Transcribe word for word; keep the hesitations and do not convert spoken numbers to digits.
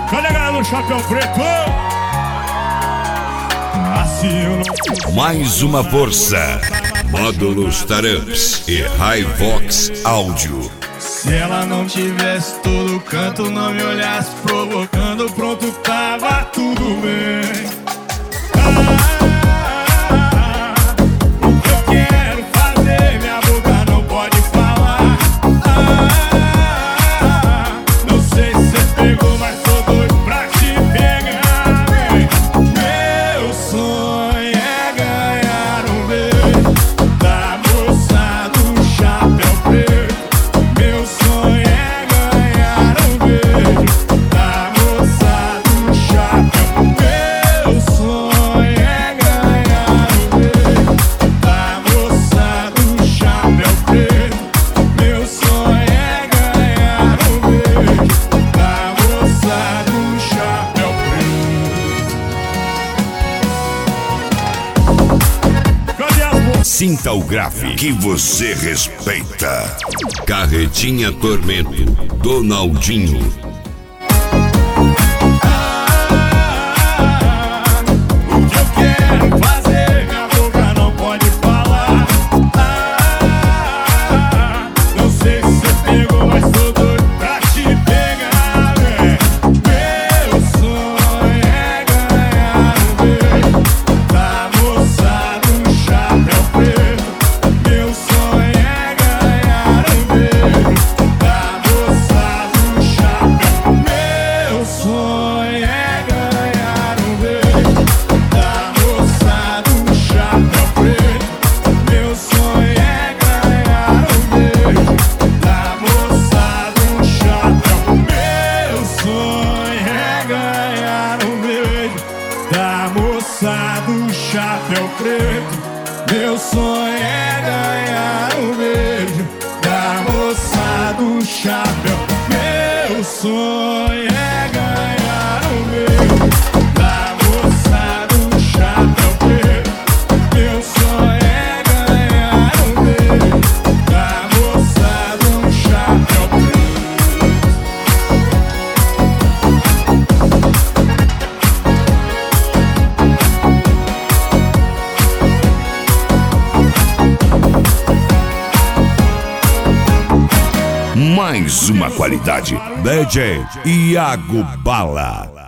Cadê a galera do Chapéu Preto? Assim eu não... Mais uma força. Módulos Taramps e Hivox Áudio. Se ela não tivesse todo canto, não me olhasse provocando, pronto, tava tudo bem. Ah, o que eu quero fazer, minha boca não pode falar. Ah, não sei se você pegou, mas tô doido pra te pegar, véi. Meu sonho é ganhar um beijo da moça do Chapéu Preto. Meu sonho é ganhar um beijo da moça do Chapéu. Meu sonho é ganhar um beijo da moça do Chapéu Preto. Meu sonho é ganhar um beijo da moça do Chapéu Preto. Cadê as moças? Sinta o grave que você respeita. Carretinha Tormento, Donaldinho. O que eu quero fazer, minha boca não pode falar. Ah, não sei se você pegou, mas tô doido pra te pegar, véi. Meu sonho é ganhar um beijo da moça do Chapéu Preto. Meu sonho é ganhar um beijo da moça do Chapéu. Meu sonho é ganhar um beijo da moça do Chapéu Preto. Meu sonho é ganhar um beijo da moça do Chapéu. Meu sonho é ganhar um beijo da moça do Chapéu Preto. Meu sonho é ganhar um beijo da moça do Chapéu. Meu sonho é ganhar um beijo da moça do Chapéu Preto. Meu sonho é ganhar um beijo da moça do Chapéu Preto. Mais uma qualidade. D J Iago Bala.